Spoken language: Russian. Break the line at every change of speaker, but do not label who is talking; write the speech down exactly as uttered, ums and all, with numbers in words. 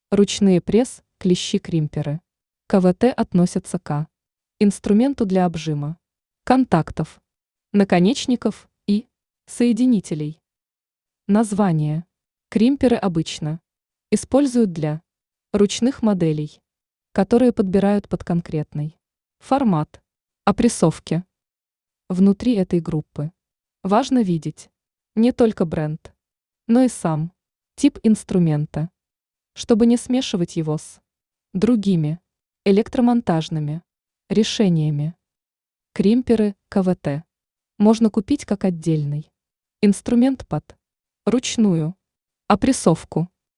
Ручные пресс, клещи-кримперы. КВТ относятся к инструменту для обжима контактов, наконечников и соединителей. Название. Кримперы обычно используют для ручных моделей, которые подбирают под конкретный формат опрессовки. Внутри этой группы важно видеть не только бренд, но и сам тип инструмента, чтобы не смешивать его с другими электромонтажными решениями. Кримперы КВТ можно купить как отдельный инструмент под ручную опрессовку.